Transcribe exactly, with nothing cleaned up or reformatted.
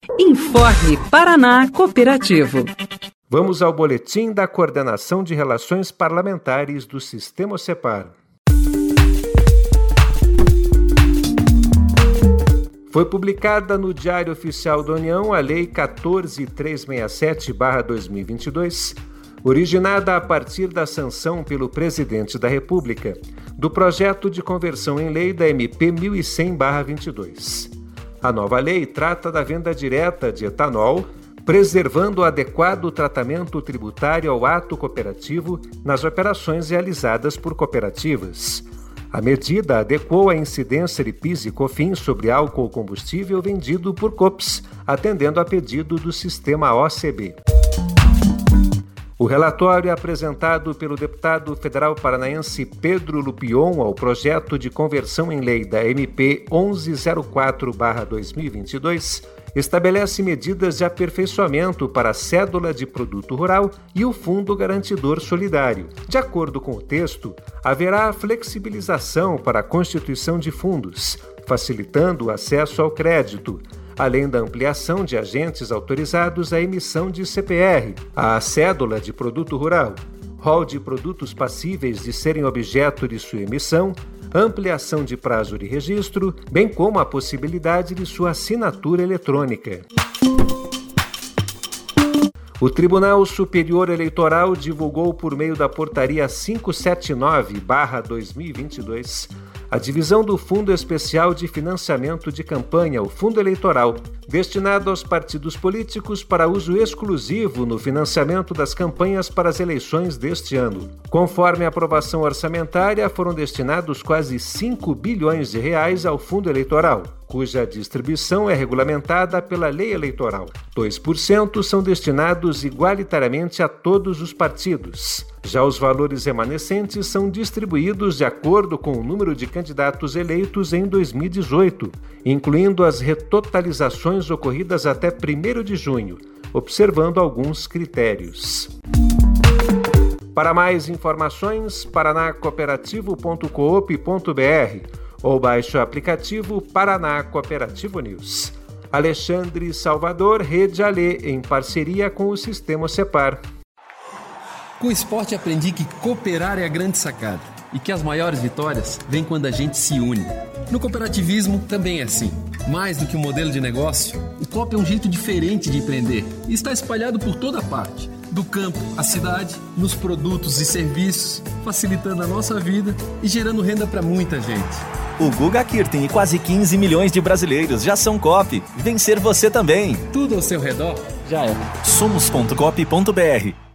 Informe Paraná Cooperativo. Vamos ao boletim da Coordenação de Relações Parlamentares do Sistema Cepar. Foi publicada no Diário Oficial da União a Lei quatorze mil trezentos e sessenta e sete barra dois mil e vinte e dois, originada a partir da sanção pelo Presidente da República do projeto de conversão em lei da M P mil e cem barra vinte e dois. A nova lei trata da venda direta de etanol, preservando o adequado tratamento tributário ao ato cooperativo nas operações realizadas por cooperativas. A medida adequou a incidência de PIS e COFINS sobre álcool combustível vendido por COPS, atendendo a pedido do sistema O C B. O relatório apresentado pelo deputado federal paranaense Pedro Lupion ao projeto de conversão em lei da M P onze zero quatro barra dois mil e vinte e dois estabelece medidas de aperfeiçoamento para a cédula de produto rural e o Fundo Garantidor Solidário. De acordo com o texto, haverá flexibilização para a constituição de fundos, facilitando o acesso ao crédito, além da ampliação de agentes autorizados à emissão de C P R, a cédula de produto rural, rol de produtos passíveis de serem objeto de sua emissão, ampliação de prazo de registro, bem como a possibilidade de sua assinatura eletrônica. O Tribunal Superior Eleitoral divulgou por meio da Portaria quinhentos e setenta e nove barra dois mil e vinte e dois a divisão do Fundo Especial de Financiamento de Campanha, o Fundo Eleitoral, destinado aos partidos políticos para uso exclusivo no financiamento das campanhas para as eleições deste ano. Conforme a aprovação orçamentária, foram destinados quase cinco bilhões de reais ao Fundo Eleitoral, cuja distribuição é regulamentada pela Lei Eleitoral. dois por cento são destinados igualitariamente a todos os partidos. Já os valores remanescentes são distribuídos de acordo com o número de candidatos eleitos em dois mil e dezoito, incluindo as retotalizações ocorridas até primeiro de junho, observando alguns critérios. Para mais informações, paraná cooperativo ponto coop ponto br ou baixe o aplicativo Paraná Cooperativo News. Alexandre Salvador, Rede Alê, em parceria com o Sistema Cepar. Com o esporte aprendi que cooperar é a grande sacada e que as maiores vitórias vêm quando a gente se une. No cooperativismo também é assim. Mais do que um modelo de negócio, o coop é um jeito diferente de empreender e está espalhado por toda parte, do campo à cidade, nos produtos e serviços, facilitando a nossa vida e gerando renda para muita gente. O Guga Kirten e quase quinze milhões de brasileiros já são coop. Vencer você também. Tudo ao seu redor já é. Somos ponto coop ponto br